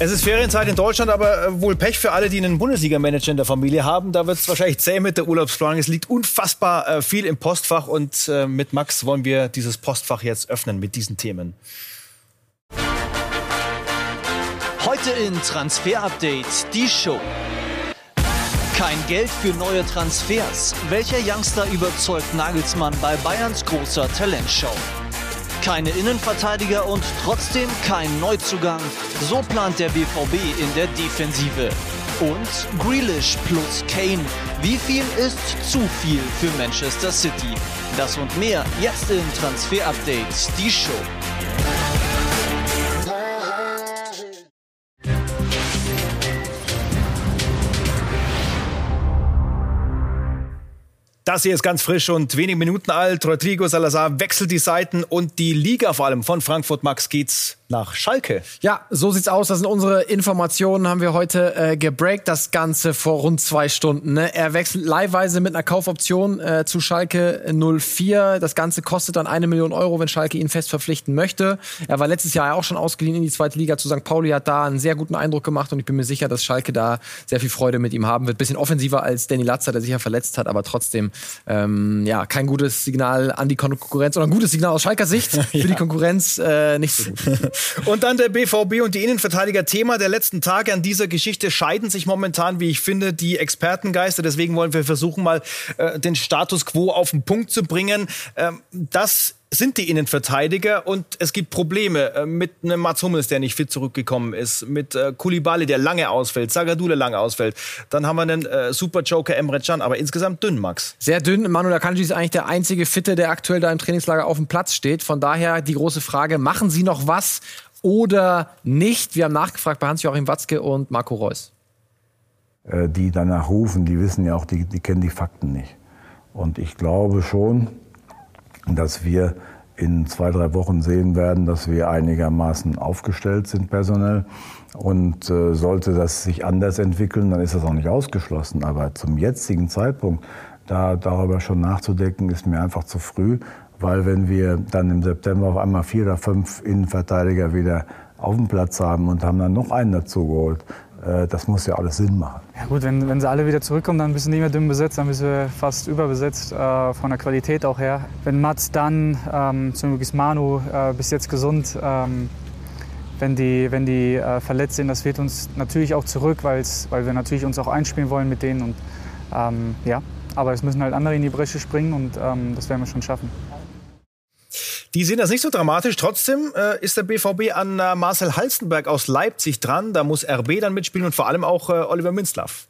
Es ist Ferienzeit in Deutschland, aber wohl Pech für alle, die einen Bundesliga-Manager in der Familie haben. Da wird es wahrscheinlich zäh mit der Urlaubsplanung. Es liegt unfassbar viel im Postfach und mit Max wollen wir dieses Postfach jetzt öffnen mit diesen Themen. Heute in Transfer Update die Show. Kein Geld für neue Transfers. Welcher Youngster überzeugt Nagelsmann bei Bayerns großer Talentshow? Keine Innenverteidiger und trotzdem kein Neuzugang. So plant der BVB in der Defensive. Und Grealish plus Kane. Wie viel ist zu viel für Manchester City? Das und mehr jetzt in Transfer Update, die Show. Das hier ist ganz frisch und wenige Minuten alt. Rodrigo Salazar wechselt die Seiten und die Liga vor allem von Frankfurt. Max, geht's nach Schalke. Ja, so sieht's aus. Das sind unsere Informationen, haben wir heute gebreakt. Das Ganze vor rund 2 Stunden. Ne? Er wechselt leihweise mit einer Kaufoption zu Schalke 04. Das Ganze kostet dann 1 Million Euro, wenn Schalke ihn fest verpflichten möchte. Er war letztes Jahr auch schon ausgeliehen in die zweite Liga zu St. Pauli, hat da einen sehr guten Eindruck gemacht und ich bin mir sicher, dass Schalke da sehr viel Freude mit ihm haben wird. Bisschen offensiver als Danny Latzer, der sich ja verletzt hat, aber trotzdem kein gutes Signal an die Konkurrenz oder ein gutes Signal aus Schalker Sicht für die Konkurrenz nicht so gut. Und dann der BVB und die Innenverteidiger-Thema der letzten Tage. An dieser Geschichte scheiden sich momentan, wie ich finde, die Expertengeister. Deswegen wollen wir versuchen, mal den Status quo auf den Punkt zu bringen. Das sind die Innenverteidiger und es gibt Probleme mit einem Mats Hummels, der nicht fit zurückgekommen ist, mit Koulibaly, der lange ausfällt, Zagadou, der lange ausfällt. Dann haben wir einen Super-Joker Emre Can, aber insgesamt dünn, Max. Sehr dünn. Manuel Akanji ist eigentlich der einzige Fitte, der aktuell da im Trainingslager auf dem Platz steht. Von daher die große Frage, machen sie noch was oder nicht? Wir haben nachgefragt bei Hans-Joachim Watzke und Marco Reus. Die danach rufen, die wissen ja auch, die kennen die Fakten nicht. Und ich glaube schon, dass wir in 2-3 Wochen sehen werden, dass wir einigermaßen aufgestellt sind personell. Und sollte das sich anders entwickeln, dann ist das auch nicht ausgeschlossen. Aber zum jetzigen Zeitpunkt, darüber schon nachzudenken, ist mir einfach zu früh. Weil wenn wir dann im September auf einmal 4 oder 5 Innenverteidiger wieder auf dem Platz haben und haben dann noch einen dazu geholt, das muss ja alles Sinn machen. Ja gut, wenn sie alle wieder zurückkommen, dann bist du nicht mehr dünn besetzt, dann bist du fast überbesetzt, von der Qualität auch her. Wenn Mats dann, zum Beispiel ist Manu bis jetzt gesund, wenn die verletzt sind, das wird uns natürlich auch zurück, weil wir natürlich uns auch einspielen wollen mit denen. Und, aber es müssen halt andere in die Bresche springen und das werden wir schon schaffen. Die sehen das nicht so dramatisch. Trotzdem ist der BVB an Marcel Halstenberg aus Leipzig dran. Da muss RB dann mitspielen und vor allem auch Oliver Minzlaff.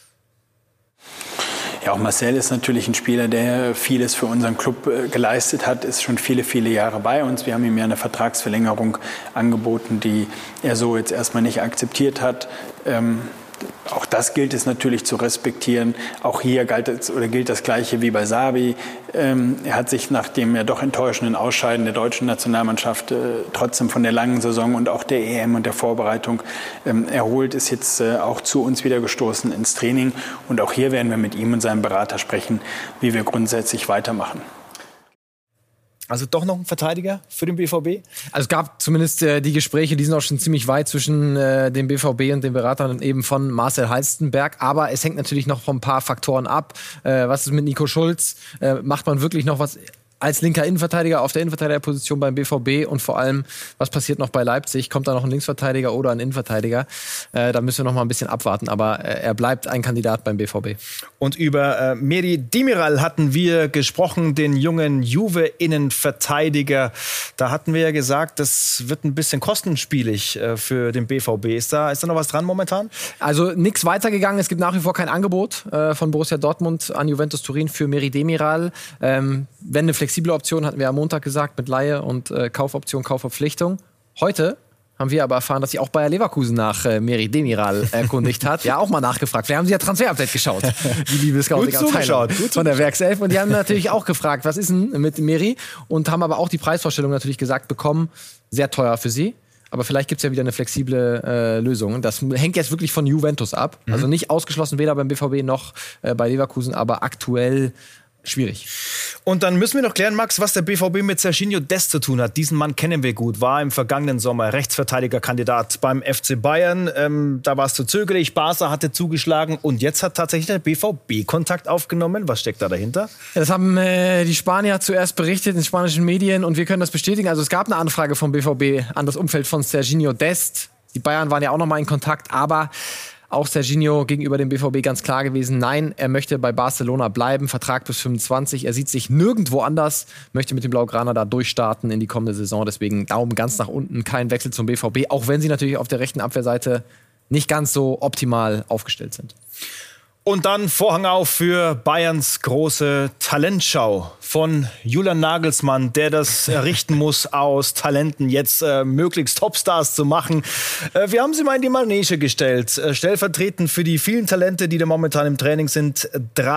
Ja, auch Marcel ist natürlich ein Spieler, der vieles für unseren Club geleistet hat, ist schon viele, viele Jahre bei uns. Wir haben ihm ja eine Vertragsverlängerung angeboten, die er so jetzt erstmal nicht akzeptiert hat. Auch das gilt es natürlich zu respektieren. Auch hier gilt das Gleiche wie bei Sabi. Er hat sich nach dem ja doch enttäuschenden Ausscheiden der deutschen Nationalmannschaft trotzdem von der langen Saison und auch der EM und der Vorbereitung erholt, ist jetzt auch zu uns wieder gestoßen ins Training. Und auch hier werden wir mit ihm und seinem Berater sprechen, wie wir grundsätzlich weitermachen. Also doch noch ein Verteidiger für den BVB? Also es gab zumindest die Gespräche, die sind auch schon ziemlich weit zwischen dem BVB und den Beratern eben von Marcel Halstenberg. Aber es hängt natürlich noch von ein paar Faktoren ab. Was ist mit Nico Schulz? Macht man wirklich noch was als linker Innenverteidiger auf der Innenverteidigerposition beim BVB? Und vor allem, was passiert noch bei Leipzig? Kommt da noch ein Linksverteidiger oder ein Innenverteidiger? Da müssen wir noch mal ein bisschen abwarten. Aber er bleibt ein Kandidat beim BVB. Und über Meri Demiral hatten wir gesprochen, den jungen Juve-Innenverteidiger. Da hatten wir ja gesagt, das wird ein bisschen kostenspielig für den BVB. Ist da noch was dran momentan? Also nichts weitergegangen. Es gibt nach wie vor kein Angebot von Borussia Dortmund an Juventus Turin für Meri Demiral. Wenn eine flexible Option, hatten wir am Montag gesagt, mit Leihe und Kaufoption, Kaufverpflichtung. Heute haben wir aber erfahren, dass sie auch Bayer Leverkusen nach Meri Demiral erkundigt hat. Ja, auch mal nachgefragt. Wir haben sie ja Transfer-Update geschaut. Die liebe Scouting-Abteilung von der Werkself. Und die haben natürlich auch gefragt, was ist denn mit Meri? Und haben aber auch die Preisvorstellung natürlich gesagt bekommen, sehr teuer für sie. Aber vielleicht gibt es ja wieder eine flexible Lösung. Das hängt jetzt wirklich von Juventus ab. Also nicht ausgeschlossen, weder beim BVB noch bei Leverkusen. Aber aktuell schwierig. Und dann müssen wir noch klären, Max, was der BVB mit Serginho Dest zu tun hat. Diesen Mann kennen wir gut, war im vergangenen Sommer Rechtsverteidigerkandidat beim FC Bayern. Da war es zu zögerlich, Barca hatte zugeschlagen und jetzt hat tatsächlich der BVB Kontakt aufgenommen. Was steckt da dahinter? Das haben die Spanier zuerst berichtet in spanischen Medien und wir können das bestätigen. Also es gab eine Anfrage vom BVB an das Umfeld von Serginho Dest. Die Bayern waren ja auch noch mal in Kontakt, aber auch Serginho gegenüber dem BVB ganz klar gewesen, nein, er möchte bei Barcelona bleiben, Vertrag bis 25, er sieht sich nirgendwo anders, möchte mit dem Blaugrana da durchstarten in die kommende Saison, deswegen Daumen ganz nach unten, kein Wechsel zum BVB, auch wenn sie natürlich auf der rechten Abwehrseite nicht ganz so optimal aufgestellt sind. Und dann Vorhang auf für Bayerns große Talentschau von Julian Nagelsmann, der das errichten muss, aus Talenten jetzt möglichst Topstars zu machen. Wir haben sie mal in die Manege gestellt, stellvertretend für die vielen Talente, die da momentan im Training sind.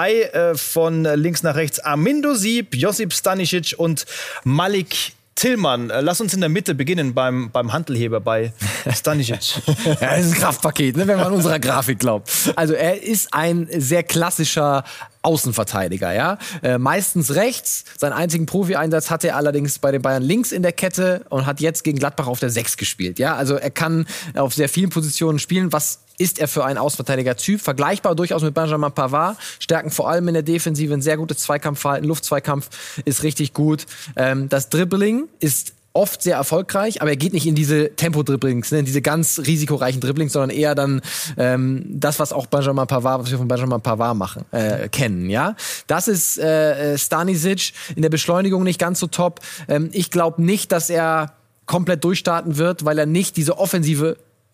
3 von links nach rechts, Armindo Sieb, Josip Stanisic und Malik Tillmann. Lass uns in der Mitte beginnen beim Hantelheber bei Stanisic. Ja, das ist ein Kraftpaket, ne, wenn man unserer Grafik glaubt. Also er ist ein sehr klassischer Außenverteidiger, ja. Meistens rechts. Seinen einzigen Profi-Einsatz hatte er allerdings bei den Bayern links in der Kette und hat jetzt gegen Gladbach auf der 6 gespielt, ja. Also er kann auf sehr vielen Positionen spielen. Was ist er für ein Außenverteidiger-Typ? Vergleichbar durchaus mit Benjamin Pavard. Stärken vor allem in der Defensive, ein sehr gutes Zweikampfverhalten. Luftzweikampf ist richtig gut. Das Dribbling ist oft sehr erfolgreich, aber er geht nicht in diese Tempo-Dribblings, ne, in diese ganz risikoreichen Dribblings, sondern eher dann das, was auch was wir von Benjamin Pavard kennen, ja. Das ist Stanisic in der Beschleunigung nicht ganz so top. Ich glaube nicht, dass er komplett durchstarten wird, weil er nicht diese offensive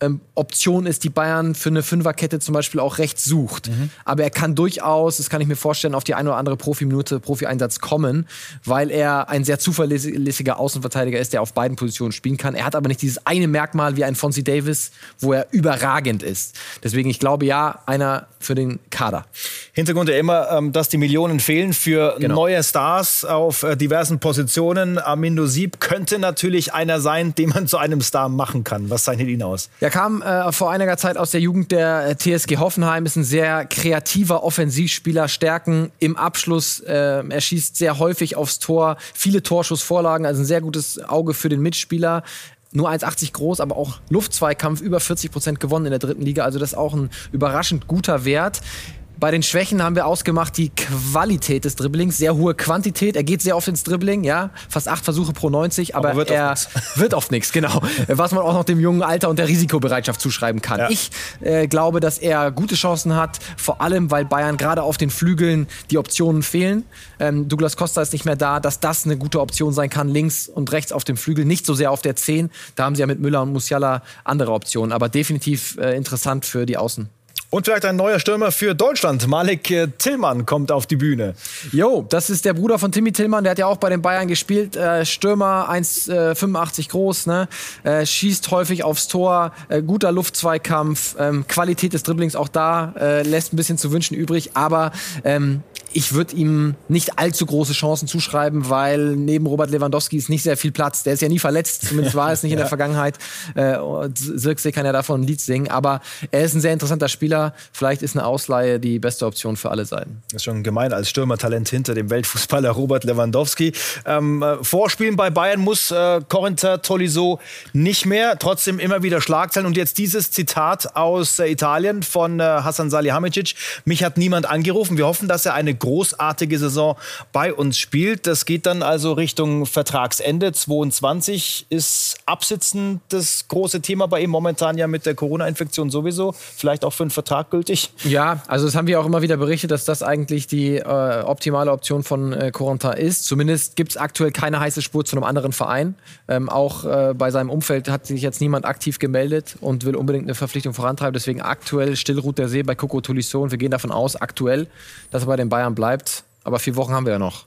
Option ist, die Bayern für eine Fünferkette zum Beispiel auch rechts sucht. Aber er kann durchaus, das kann ich mir vorstellen, auf die eine oder andere Profi-Minute, Profi-Einsatz kommen, weil er ein sehr zuverlässiger Außenverteidiger ist, der auf beiden Positionen spielen kann. Er hat aber nicht dieses eine Merkmal wie ein Fonzie Davis, wo er überragend ist. Deswegen, ich glaube, ja, einer für den Kader. Hintergrund ja immer, dass die Millionen fehlen für neue Stars auf diversen Positionen. Armindo Sieb könnte natürlich einer sein, den man zu einem Star machen kann. Was zeichnet ihn aus? Er kam vor einiger Zeit aus der Jugend der TSG Hoffenheim, ist ein sehr kreativer Offensivspieler, Stärken im Abschluss, er schießt sehr häufig aufs Tor, viele Torschussvorlagen, also ein sehr gutes Auge für den Mitspieler. Nur 1,80 groß, aber auch Luftzweikampf, über 40% gewonnen in der 3. Liga, also das ist auch ein überraschend guter Wert. Bei den Schwächen haben wir ausgemacht die Qualität des Dribblings, sehr hohe Quantität. Er geht sehr oft ins Dribbling, ja, fast 8 Versuche pro 90, aber er wird oft nichts, genau. Was man auch noch dem jungen Alter und der Risikobereitschaft zuschreiben kann. Ja. Ich glaube, dass er gute Chancen hat, vor allem, weil Bayern gerade auf den Flügeln die Optionen fehlen. Douglas Costa ist nicht mehr da, dass das eine gute Option sein kann, links und rechts auf dem Flügel, nicht so sehr auf der 10. Da haben sie ja mit Müller und Musiala andere Optionen, aber definitiv interessant für die Außen. Und vielleicht ein neuer Stürmer für Deutschland. Malik Tillmann kommt auf die Bühne. Jo, das ist der Bruder von Timmy Tillmann. Der hat ja auch bei den Bayern gespielt. Stürmer, 1,85 groß, ne? Schießt häufig aufs Tor. Guter Luftzweikampf. Qualität des Dribblings auch da. Lässt ein bisschen zu wünschen übrig. Aber ich würde ihm nicht allzu große Chancen zuschreiben, weil neben Robert Lewandowski ist nicht sehr viel Platz. Der ist ja nie verletzt, zumindest war es nicht in der Vergangenheit. Zirkzee kann ja davon ein Lied singen, aber er ist ein sehr interessanter Spieler. Vielleicht ist eine Ausleihe die beste Option für alle Seiten. Das ist schon gemein als Stürmertalent hinter dem Weltfußballer Robert Lewandowski. Vorspielen bei Bayern muss Corentin Tolisso nicht mehr, trotzdem immer wieder Schlagzeilen. Und jetzt dieses Zitat aus Italien von Hasan Salihamidzic. Mich hat niemand angerufen. Wir hoffen, dass er eine großartige Saison bei uns spielt. Das geht dann also Richtung Vertragsende 22. Ist Absitzen das große Thema bei ihm momentan ja mit der Corona-Infektion sowieso? Vielleicht auch für einen Vertrag gültig? Ja, also das haben wir auch immer wieder berichtet, dass das eigentlich die optimale Option von Corentin ist. Zumindest gibt es aktuell keine heiße Spur zu einem anderen Verein. Auch bei seinem Umfeld hat sich jetzt niemand aktiv gemeldet und will unbedingt eine Verpflichtung vorantreiben. Deswegen aktuell still ruht der See bei Coco Tolisso und wir gehen davon aus, aktuell, dass er bei den Bayern bleibt. Aber 4 Wochen haben wir ja noch.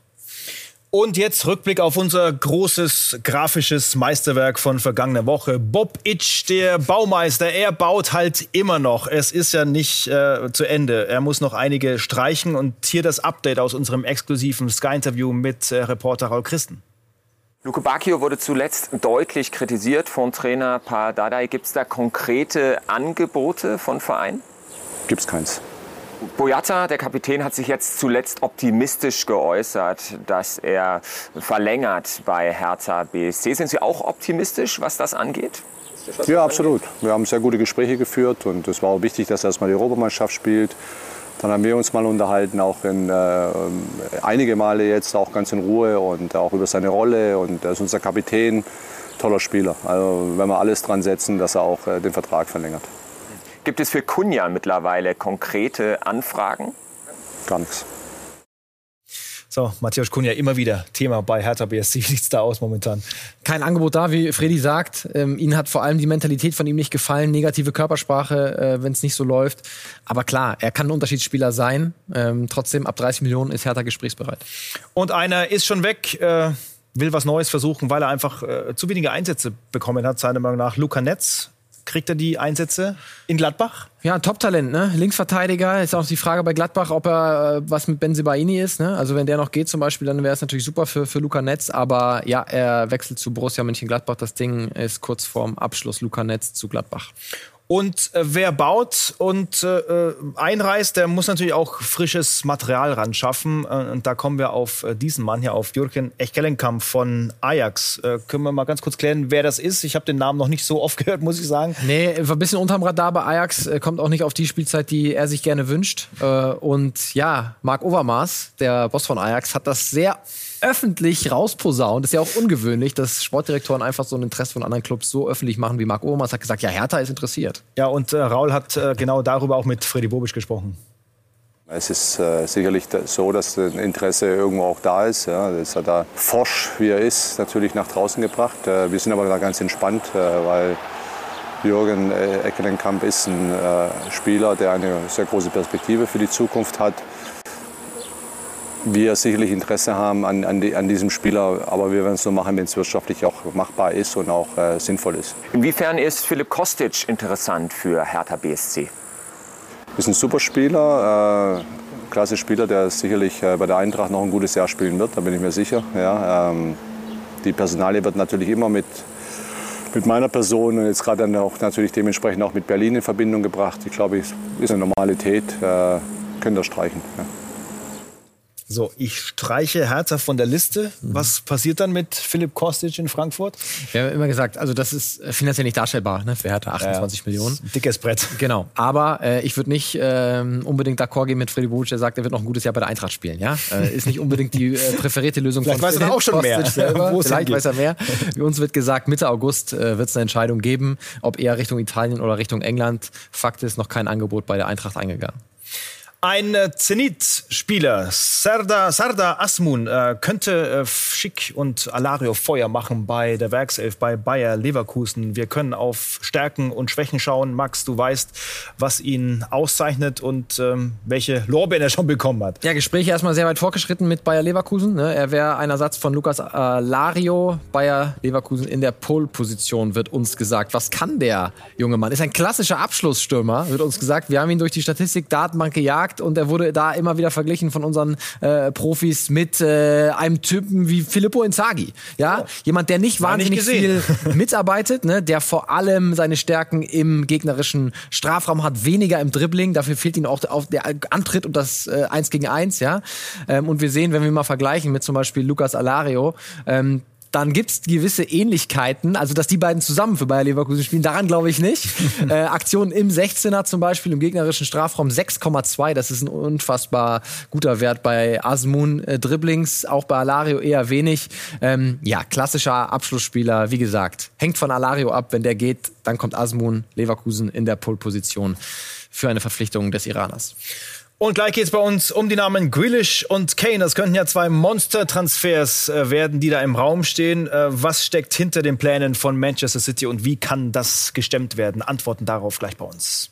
Und jetzt Rückblick auf unser großes grafisches Meisterwerk von vergangener Woche. Bob Itsch, der Baumeister, er baut halt immer noch. Es ist ja nicht zu Ende. Er muss noch einige streichen. Und hier das Update aus unserem exklusiven Sky-Interview mit Reporter Raul Christen. Luke Bacchio wurde zuletzt deutlich kritisiert von Trainer Pardadei. Gibt es da konkrete Angebote von Vereinen? Gibt's keins. Boyata, der Kapitän, hat sich jetzt zuletzt optimistisch geäußert, dass er verlängert bei Hertha BSC. Sind Sie auch optimistisch, was das angeht? Ja, absolut. Wir haben sehr gute Gespräche geführt und es war auch wichtig, dass er erstmal die Europameisterschaft spielt. Dann haben wir uns mal unterhalten, auch einige Male jetzt, auch ganz in Ruhe und auch über seine Rolle. Und er ist unser Kapitän, toller Spieler. Also wenn wir alles dran setzen, dass er auch den Vertrag verlängert. Gibt es für Cunha mittlerweile konkrete Anfragen? Gar nichts. So, Mateusz Cunha immer wieder Thema bei Hertha BSC. Wie sieht es da aus momentan? Kein Angebot da, wie Freddy sagt. Ihnen hat vor allem die Mentalität von ihm nicht gefallen. Negative Körpersprache, wenn es nicht so läuft. Aber klar, er kann ein Unterschiedsspieler sein. Trotzdem, ab 30 Millionen ist Hertha gesprächsbereit. Und einer ist schon weg, will was Neues versuchen, weil er einfach zu wenige Einsätze bekommen hat, seiner Meinung nach. Luca Netz. Kriegt er die Einsätze in Gladbach? Ja, ein Top-Talent, ne? Linksverteidiger. Ist auch die Frage bei Gladbach, ob er was mit Bensebaini ist, ne? Also wenn der noch geht zum Beispiel, dann wäre es natürlich super für Luca Netz. Aber ja, er wechselt zu Borussia Mönchengladbach. Das Ding ist kurz vorm Abschluss. Luca Netz zu Gladbach. Und wer baut und einreist, der muss natürlich auch frisches Material ran schaffen. Und da kommen wir auf diesen Mann hier, auf Jürgen Eckelenkamp von Ajax. Können wir mal ganz kurz klären, wer das ist? Ich habe den Namen noch nicht so oft gehört, muss ich sagen. Nee, war ein bisschen unterm Radar bei Ajax. Kommt auch nicht auf die Spielzeit, die er sich gerne wünscht. Und ja, Marc Overmars, der Boss von Ajax, hat das sehr öffentlich rausposaunt. Das ist ja auch ungewöhnlich, dass Sportdirektoren einfach so ein Interesse von anderen Clubs so öffentlich machen wie Marc Overmars. Hat gesagt, ja, Hertha ist interessiert. Ja, und Raul hat genau darüber auch mit Freddy Bobic gesprochen. Es ist sicherlich so, dass ein Interesse irgendwo auch da ist. Ja. Das hat er forsch, wie er ist, natürlich nach draußen gebracht. Wir sind aber da ganz entspannt, weil Jürgen Eckelenkamp ist ein Spieler, der eine sehr große Perspektive für die Zukunft hat. Wir sicherlich Interesse haben an diesem Spieler, aber wir werden es so machen, wenn es wirtschaftlich auch machbar ist und auch sinnvoll ist. Inwiefern ist Filip Kostic interessant für Hertha BSC? Ist ein super Spieler, klasse Spieler, der sicherlich bei der Eintracht noch ein gutes Jahr spielen wird, da bin ich mir sicher. Ja, die Personalie wird natürlich immer mit meiner Person und jetzt gerade dann auch natürlich dementsprechend auch mit Berlin in Verbindung gebracht. Ich glaube, es ist eine Normalität, könnt ihr streichen. Ja. So, ich streiche Hertha von der Liste. Was passiert dann mit Filip Kostic in Frankfurt? Wir haben immer gesagt, also das ist finanziell nicht darstellbar, ne, für Hertha, 28 Millionen. Dickes Brett. Genau, aber ich würde nicht unbedingt d'accord gehen mit Freddy Bobic, der sagt, er wird noch ein gutes Jahr bei der Eintracht spielen. Ja? Ist nicht unbedingt die präferierte Lösung Vielleicht von Filip Kostic. Vielleicht weiß er auch schon mehr. Vielleicht weiß er mehr. Für uns wird gesagt, Mitte August wird es eine Entscheidung geben, ob eher Richtung Italien oder Richtung England. Fakt ist, noch kein Angebot bei der Eintracht eingegangen. Ein Zenit-Spieler, Sardar Azmoun, könnte Schick und Alario Feuer machen bei der Werkself, bei Bayer Leverkusen. Wir können auf Stärken und Schwächen schauen. Max, du weißt, was ihn auszeichnet und welche Lorbeeren er schon bekommen hat. Ja, Gespräche erstmal sehr weit fortgeschritten mit Bayer Leverkusen. Ne? Er wäre ein Ersatz von Lucas Alario. Bayer Leverkusen in der Pole-Position, wird uns gesagt. Was kann der junge Mann? Ist ein klassischer Abschlussstürmer, wird uns gesagt. Wir haben ihn durch die Statistik-Datenbank gejagt. Und er wurde da immer wieder verglichen von unseren Profis mit einem Typen wie Filippo Inzaghi. Ja? Jemand, der nicht wahnsinnig viel mitarbeitet, ne? Der vor allem seine Stärken im gegnerischen Strafraum hat, weniger im Dribbling. Dafür fehlt ihm auch der Antritt und das 1 gegen 1. Ja? Und wir sehen, wenn wir mal vergleichen mit zum Beispiel Lucas Alario, dann gibt es gewisse Ähnlichkeiten, also dass die beiden zusammen für Bayer Leverkusen spielen, daran glaube ich nicht. Aktionen im 16er zum Beispiel, im gegnerischen Strafraum 6,2, das ist ein unfassbar guter Wert bei Azmoun. Dribblings, auch bei Alario eher wenig. Ja, klassischer Abschlussspieler, wie gesagt, hängt von Alario ab, wenn der geht, dann kommt Azmoun, Leverkusen in der Pole-Position für eine Verpflichtung des Iraners. Und gleich geht's bei uns um die Namen Grealish und Kane. Das könnten ja zwei Monster-Transfers werden, die da im Raum stehen. Was steckt hinter den Plänen von Manchester City und wie kann das gestemmt werden? Antworten darauf gleich bei uns.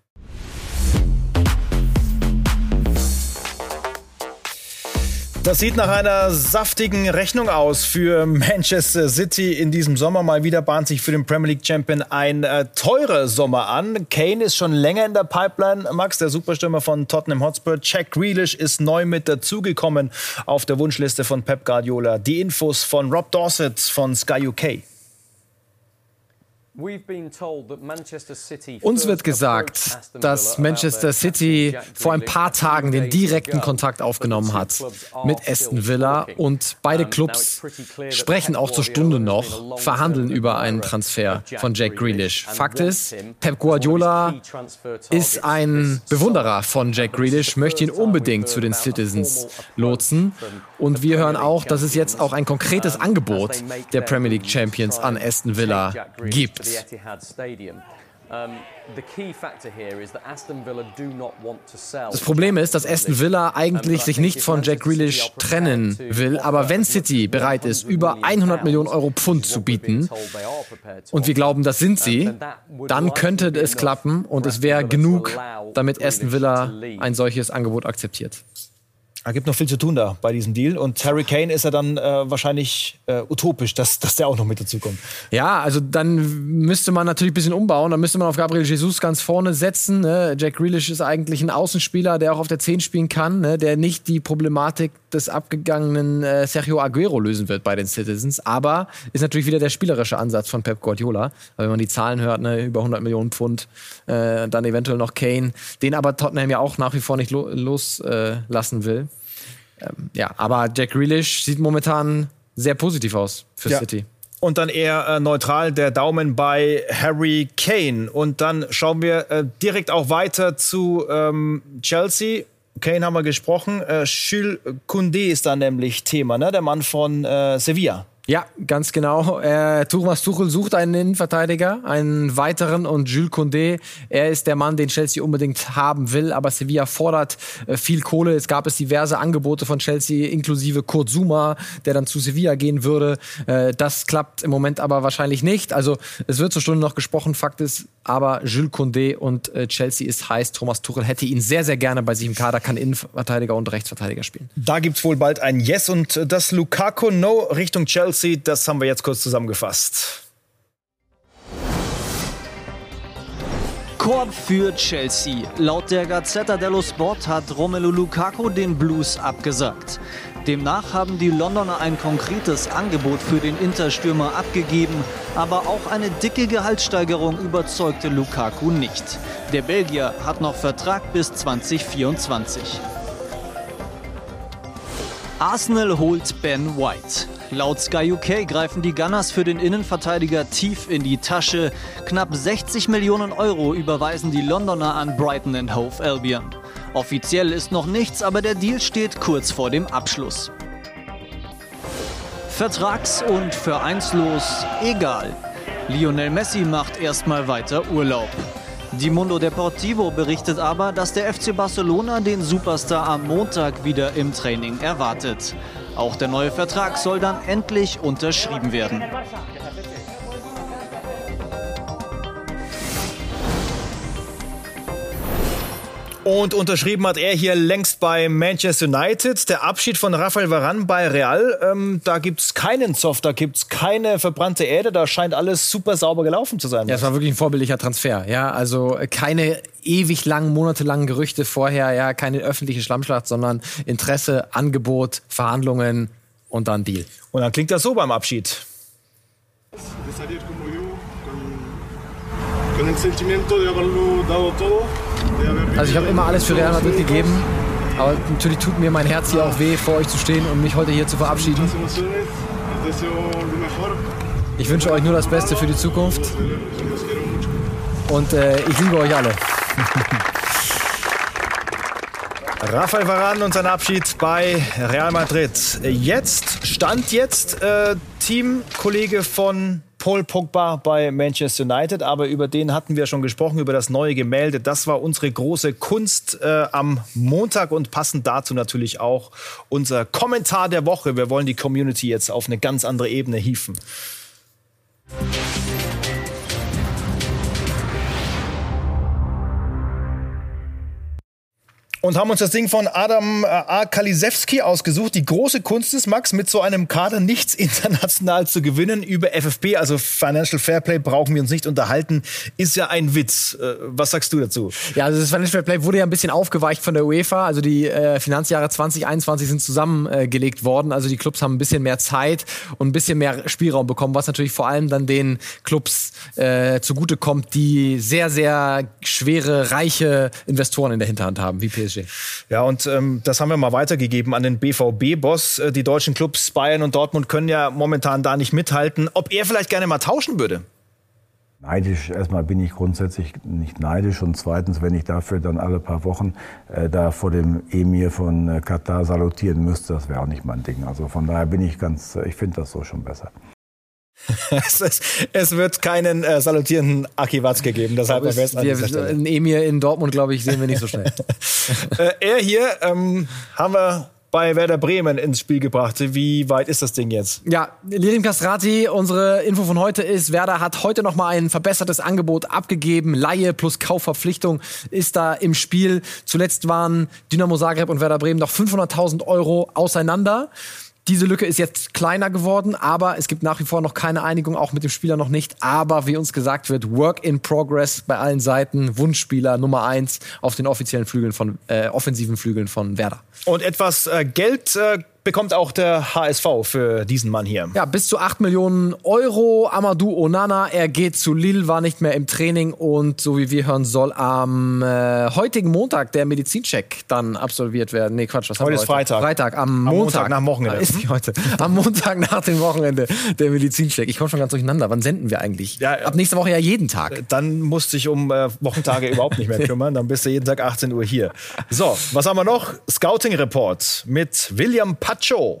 Das sieht nach einer saftigen Rechnung aus für Manchester City in diesem Sommer. Mal wieder bahnt sich für den Premier League Champion ein teurer Sommer an. Kane ist schon länger in der Pipeline. Max, der Superstürmer von Tottenham Hotspur. Jack Grealish ist neu mit dazugekommen auf der Wunschliste von Pep Guardiola. Die Infos von Rob Dawsett von Sky UK. Uns wird gesagt, dass Manchester City vor ein paar Tagen den direkten Kontakt aufgenommen hat mit Aston Villa und beide Clubs sprechen auch zur Stunde noch, verhandeln über einen Transfer von Jack Grealish. Fakt ist, Pep Guardiola ist ein Bewunderer von Jack Grealish, möchte ihn unbedingt zu den Citizens lotsen und wir hören auch, dass es jetzt auch ein konkretes Angebot der Premier League Champions an Aston Villa gibt. Das Problem ist, dass Aston Villa eigentlich sich nicht von Jack Grealish trennen will, aber wenn City bereit ist, über 100 Millionen Euro Pfund zu bieten, und wir glauben, das sind sie, dann könnte es klappen und es wäre genug, damit Aston Villa ein solches Angebot akzeptiert. Da gibt noch viel zu tun da bei diesem Deal. Und Harry Kane ist ja dann wahrscheinlich utopisch, dass der auch noch mit dazu kommt. Ja, also dann müsste man natürlich ein bisschen umbauen. Dann müsste man auf Gabriel Jesus ganz vorne setzen. Ne? Jack Grealish ist eigentlich ein Außenspieler, der auch auf der 10 spielen kann, ne? Der nicht die Problematik des abgegangenen Sergio Aguero lösen wird bei den Citizens. Aber ist natürlich wieder der spielerische Ansatz von Pep Guardiola. Weil wenn man die Zahlen hört, ne? Über 100 Millionen Pfund, dann eventuell noch Kane, den aber Tottenham ja auch nach wie vor nicht loslassen will. Ja, aber Jack Grealish sieht momentan sehr positiv aus für City. Und dann eher neutral der Daumen bei Harry Kane. Und dann schauen wir direkt auch weiter zu Chelsea. Kane haben wir gesprochen. Jules Koundé ist da nämlich Thema, ne? Der Mann von Sevilla. Ja, ganz genau. Thomas Tuchel sucht einen Innenverteidiger, einen weiteren, und Jules Koundé, er ist der Mann, den Chelsea unbedingt haben will, aber Sevilla fordert viel Kohle. Es gab diverse Angebote von Chelsea, inklusive Kurt Zouma, der dann zu Sevilla gehen würde. Das klappt im Moment aber wahrscheinlich nicht. Also es wird zur Stunde noch gesprochen, Fakt ist aber, Jules Koundé und Chelsea ist heiß. Thomas Tuchel hätte ihn sehr, sehr gerne bei sich im Kader, kann Innenverteidiger und Rechtsverteidiger spielen. Da gibt's wohl bald ein Yes, und das Lukaku-No Richtung Chelsea, das haben wir jetzt kurz zusammengefasst. Korb für Chelsea. Laut der Gazzetta dello Sport hat Romelu Lukaku den Blues abgesagt. Demnach haben die Londoner ein konkretes Angebot für den Interstürmer abgegeben, aber auch eine dicke Gehaltssteigerung überzeugte Lukaku nicht. Der Belgier hat noch Vertrag bis 2024. Arsenal holt Ben White. Laut Sky UK greifen die Gunners für den Innenverteidiger tief in die Tasche. Knapp 60 Millionen Euro überweisen die Londoner an Brighton & Hove Albion. Offiziell ist noch nichts, aber der Deal steht kurz vor dem Abschluss. Vertrags- und vereinslos egal. Lionel Messi macht erstmal weiter Urlaub. Die Mundo Deportivo berichtet aber, dass der FC Barcelona den Superstar am Montag wieder im Training erwartet. Auch der neue Vertrag soll dann endlich unterschrieben werden. Und unterschrieben hat er hier längst bei Manchester United. Der Abschied von Rafael Varane bei Real, da gibt's keinen Zoff, da gibt's keine verbrannte Erde, da scheint alles super sauber gelaufen zu sein. Ja, es war wirklich ein vorbildlicher Transfer. Ja, also keine ewig langen, monatelangen Gerüchte vorher, ja, keine öffentliche Schlammschlacht, sondern Interesse, Angebot, Verhandlungen und dann Deal. Und dann klingt das so beim Abschied. Also ich habe immer alles für Real Madrid gegeben, aber natürlich tut mir mein Herz hier auch weh, vor euch zu stehen und mich heute hier zu verabschieden. Ich wünsche euch nur das Beste für die Zukunft und ich liebe euch alle. Rafael Varane und sein Abschied bei Real Madrid. Stand jetzt Teamkollege von Paul Pogba bei Manchester United, aber über den hatten wir schon gesprochen, über das neue Gemälde. Das war unsere große Kunst am Montag und passend dazu natürlich auch unser Kommentar der Woche. Wir wollen die Community jetzt auf eine ganz andere Ebene hieven. Und haben uns das Ding von Adam A. Kalisewski ausgesucht. Die große Kunst ist, Max, mit so einem Kader nichts international zu gewinnen. Über FFP, also Financial Fairplay, brauchen wir uns nicht unterhalten. Ist ja ein Witz. Was sagst du dazu? Ja, also das Financial Fairplay wurde ja ein bisschen aufgeweicht von der UEFA. Also die Finanzjahre 2021 sind zusammengelegt worden. Also die Clubs haben ein bisschen mehr Zeit und ein bisschen mehr Spielraum bekommen, was natürlich vor allem dann den Clubs zugutekommt, die sehr, sehr schwere, reiche Investoren in der Hinterhand haben, wie PSG. Ja, und das haben wir mal weitergegeben an den BVB-Boss. Die deutschen Clubs Bayern und Dortmund können ja momentan da nicht mithalten. Ob er vielleicht gerne mal tauschen würde? Neidisch, erstmal bin ich grundsätzlich nicht neidisch und zweitens, wenn ich dafür dann alle paar Wochen da vor dem Emir von Katar salutieren müsste, das wäre auch nicht mein Ding. Also von daher ich finde das so schon besser. Es wird keinen salutierenden Aki Watzke geben, das halten wir fest. Ein Emir in Dortmund, glaube ich, sehen wir nicht so schnell. Er hier haben wir bei Werder Bremen ins Spiel gebracht. Wie weit ist das Ding jetzt? Ja, Lirim Kastrati, unsere Info von heute ist, Werder hat heute noch mal ein verbessertes Angebot abgegeben. Leihe plus Kaufverpflichtung ist da im Spiel. Zuletzt waren Dynamo Zagreb und Werder Bremen noch 500.000 € auseinander. Diese Lücke ist jetzt kleiner geworden, aber es gibt nach wie vor noch keine Einigung, auch mit dem Spieler noch nicht. Aber wie uns gesagt wird, Work in Progress bei allen Seiten. Wunschspieler Nummer 1 auf den offiziellen Flügeln offensiven Flügeln von Werder. Und etwas Geld bekommt auch der HSV für diesen Mann hier. Ja, bis zu 8 Millionen €. Amadou Onana, er geht zu Lille, war nicht mehr im Training und so wie wir hören, soll am heutigen Montag der Medizincheck dann absolviert werden. Nee, Quatsch, was haben wir heute? Ist Freitag. Freitag, am Montag nach dem Wochenende. Ist nicht heute. Am Montag nach dem Wochenende der Medizincheck. Ich komme schon ganz durcheinander. Wann senden wir eigentlich? Ja, ab nächste Woche ja jeden Tag. Dann musst du dich um Wochentage überhaupt nicht mehr kümmern. Dann bist du jeden Tag 18 Uhr hier. So, was haben wir noch? Scouting Report mit William Pacho.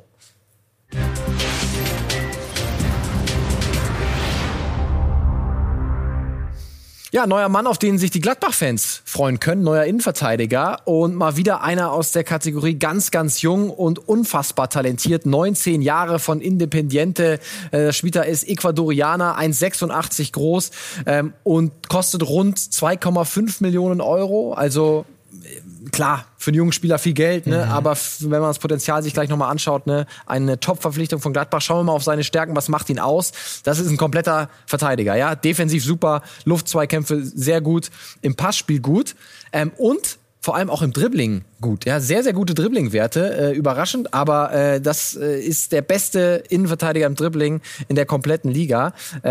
Ja, neuer Mann, auf den sich die Gladbach-Fans freuen können. Neuer Innenverteidiger und mal wieder einer aus der Kategorie ganz, ganz jung und unfassbar talentiert. 19 Jahre von Independiente. Der Spieler ist Ecuadorianer, 1,86 groß und kostet rund 2,5 Millionen €. Also klar, für einen jungen Spieler viel Geld, ne? Aber wenn man das Potenzial sich gleich nochmal anschaut, ne? Eine Top-Verpflichtung von Gladbach. Schauen wir mal auf seine Stärken, was macht ihn aus? Das ist ein kompletter Verteidiger, ja? Defensiv super, Luftzweikämpfe sehr gut, im Passspiel gut und vor allem auch im Dribbling gut. Ja, sehr, sehr gute Dribbling-Werte, überraschend, aber das ist der beste Innenverteidiger im Dribbling in der kompletten Liga.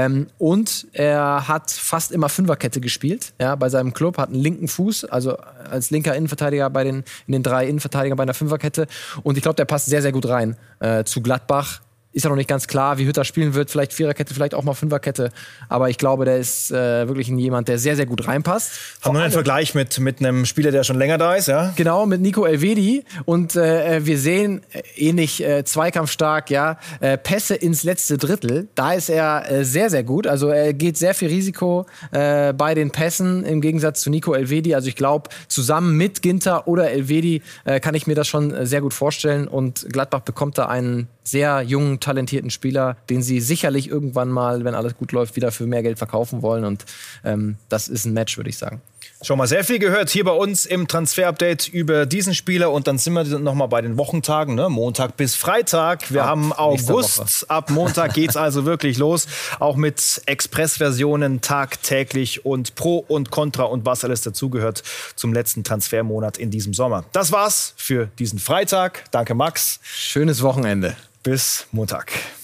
Und er hat fast immer Fünferkette gespielt, ja, bei seinem Club, hat einen linken Fuß, also als linker Innenverteidiger in den 3 Innenverteidigern bei einer Fünferkette. Und ich glaube, der passt sehr, sehr gut rein zu Gladbach. Ist ja noch nicht ganz klar, wie Hütter spielen wird. Vielleicht Viererkette, vielleicht auch mal Fünferkette. Aber ich glaube, der ist wirklich jemand, der sehr, sehr gut reinpasst. Haben wir einen Vergleich mit einem Spieler, der schon länger da ist, ja? Genau, mit Nico Elvedi. Und wir sehen, ähnlich zweikampfstark, ja, Pässe ins letzte Drittel. Da ist er sehr, sehr gut. Also er geht sehr viel Risiko bei den Pässen im Gegensatz zu Nico Elvedi. Also ich glaube, zusammen mit Ginter oder Elvedi kann ich mir das schon sehr gut vorstellen. Und Gladbach bekommt da einen sehr jungen, talentierten Spieler, den sie sicherlich irgendwann mal, wenn alles gut läuft, wieder für mehr Geld verkaufen wollen. Und das ist ein Match, würde ich sagen. Schon mal sehr viel gehört hier bei uns im Transfer-Update über diesen Spieler. Und dann sind wir noch mal bei den Wochentagen, ne? Montag bis Freitag. Wir haben August. Ab Montag geht's also wirklich los. Auch mit Express-Versionen tagtäglich und Pro und Contra und was alles dazugehört zum letzten Transfermonat in diesem Sommer. Das war's für diesen Freitag. Danke, Max. Schönes Wochenende. Bis Montag.